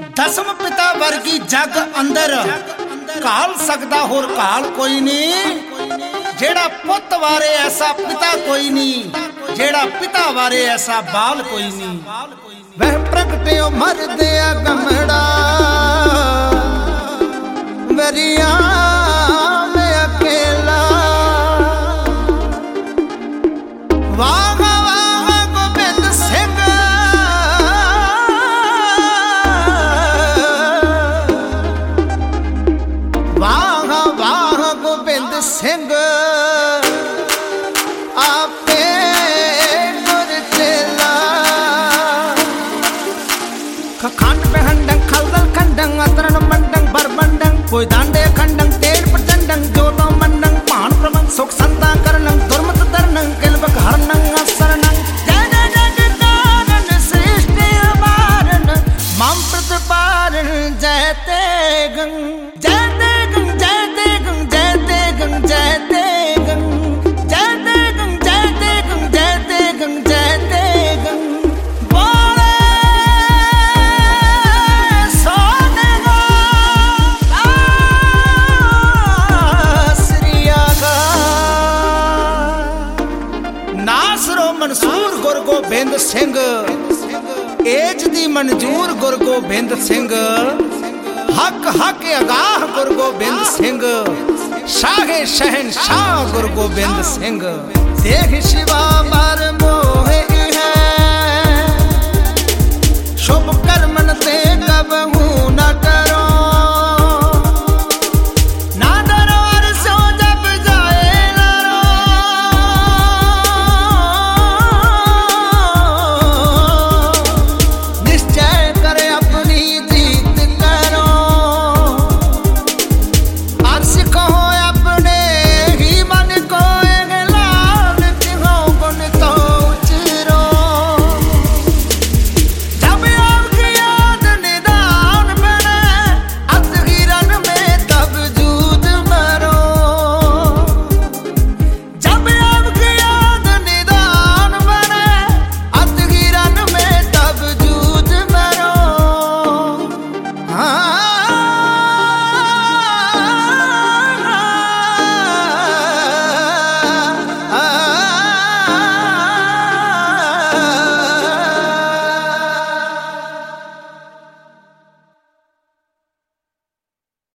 दसम पिता वर्गी जग अंदर घाल सकदा होर घाल कोई नहीं। जेड़ा पुत वारे ऐसा पिता कोई नहीं, जेड़ा पिता वारे ऐसा बाल कोई नहीं। वह प्रगटे मर दिया गमड़ा वरिया में अकेला। वाह वाह गोबिंद सिंह वाह वाह गोबिंद सिंह आपे गुर चेला। खंड बेहंडंग खलदल खंडंग अतरन मंडंग बरबंडंग कोई दांडे खंडंग तेल प्रचंडंग जोतो मंडंग पान प्रमंग सुख संता करनंग दुर्मत दरनंग किलबक हरनंग असरनंग जय जय जगदानन सृष्टि अमारन मम प्रतिपारण जय तेगं जय तेगं जय तेगं जय तेगं जय तेगं जय तेगं जय तेगं जय तेगं जय तेगं बोले सोनेगा श्रीया का नासरो मंसूर गुरु गोबिंद सिंह एज दी मंजूर गुरु गोबिंद सिंह हक हक अगाह गुरु गोबिंद सिंह शाहे शहनशाह गुरु गोबिंद सिंह देख शिवा बार